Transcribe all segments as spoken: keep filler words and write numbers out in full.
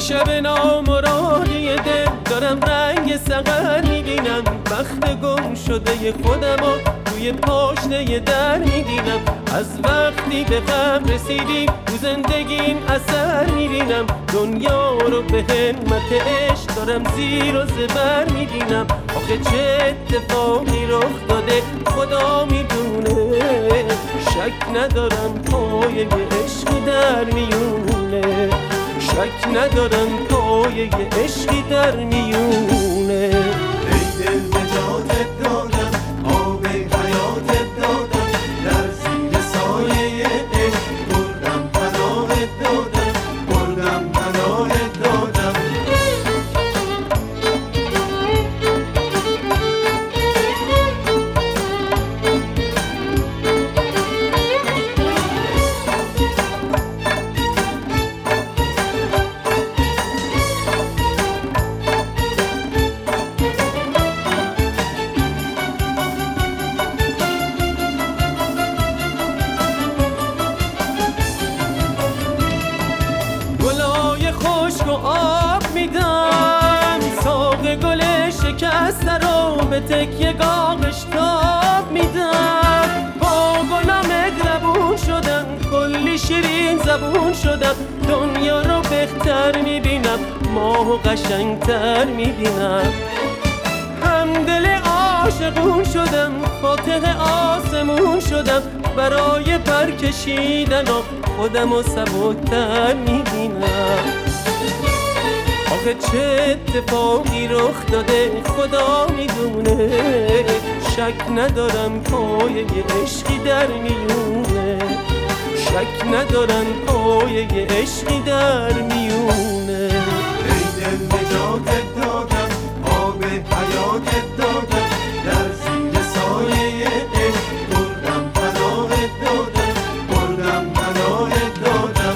شب نامرادی دل دارم رنگ سقر میبینم، بخت گم شده خودمو توی پاشنه در میبینم. از وقتی به غم رسیدیم تو زندگیم اثر میبینم، دنیا رو به همت عشق دارم زیر و زبر میبینم. آخه چه اتفاقی رخ داده خدا میدونه، شک ندارم پایه عشقی در میونه، شک ندارم پایه عشقی در میونه. ای دل نجاتت دادم، آب حیاتت دادم، در زیر سایه عشق بردم پناهت دادم، بردم پناهت دادم. خشک و آب میدم، ساق گل شکسته رو به تکیه گاغش تاب میدم. با گلا مهربون شدم، کلی شیرین زبون شدم، دنیا رو بهتر میبینم، ماهو قشنگتر میبینم. همدل عاشقون شدم، فاتح آسمون شدم، برای پر کشیدن و خودمو سبکتر میبینم. آخه چه اتفاقی رخ داده خدا میدونه، شک ندارم پایه عشقی در میونه، شک ندارم پایه عشقی در میونه. ای دل نجاتت دادم، آب حیاتت دادم، در زیر سایه عشق بردم پناهت دادم، بردم پناهت دادم.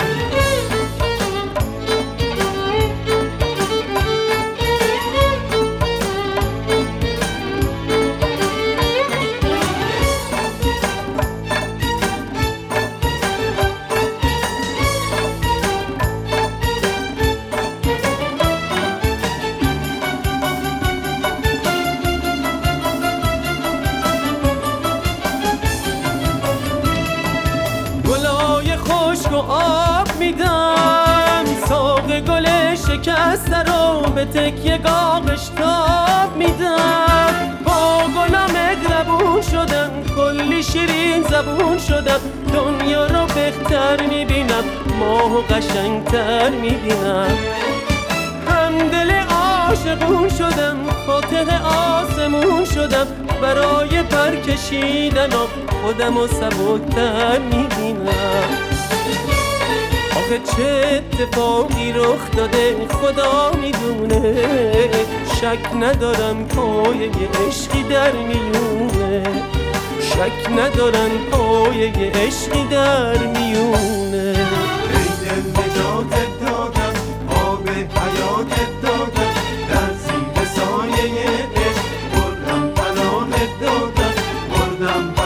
خشک و آب میدم، ساق گل شکسته رو به تکیه گاغش تاب میدم. با گلا مهربون شدم، کلی شیرین زبون شدم، دنیا رو بهتر میبینم، ماهو قشنگتر میبینم. همدل عاشقون شدم، فاتح آسمون شدم، برای پر کشیدن و خودمو سبکتر میبینم. آخه چه اتفاقی رخ داده خدا میدونه، شک ندارم پایه عشقی در میونه، شک ندارم پایه عشقی در میونه. ای دل نجاتت دادم، آب حیاتت دادم، در زیر سایه عشق بردم پناهت دادم، بردم